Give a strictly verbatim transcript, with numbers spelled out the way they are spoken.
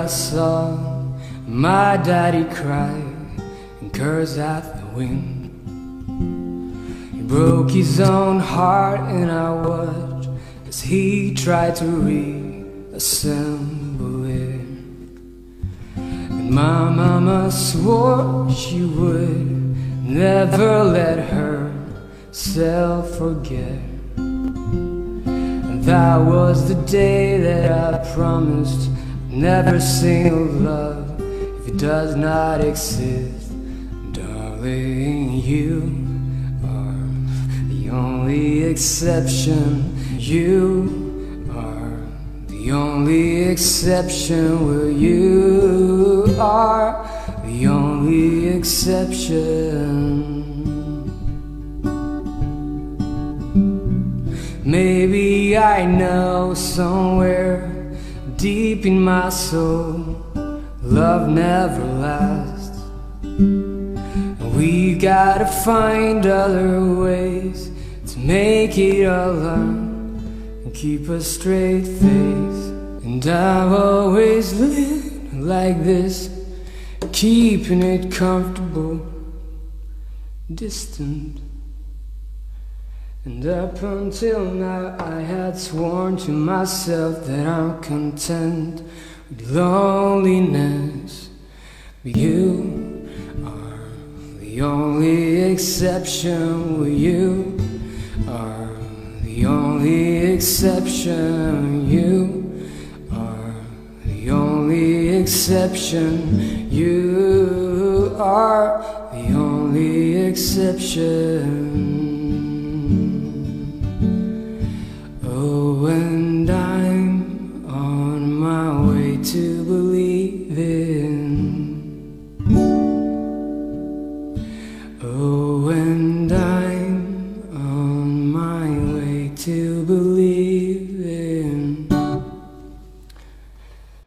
I saw my daddy cry and curse at the wind. He broke his own heart and I watched as he tried to reassemble it. And my mama swore she would never let herself forget. And that was the day that I promised never sing of love if it does not exist. Darling, you are the only exception. You are the only exception. Well, you are the only exception. Maybe I know somewhere deep in my soul love never lasts, and we gotta find other ways to make it all learn and keep a straight face. And I've always lived like this, keeping it comfortable, distant. And up until now I had sworn to myself that I'm content with loneliness. But you are the only exception. Well, you are the only exception. You are the only exception. You are the only exception. Oh, and I'm on my way to believe it.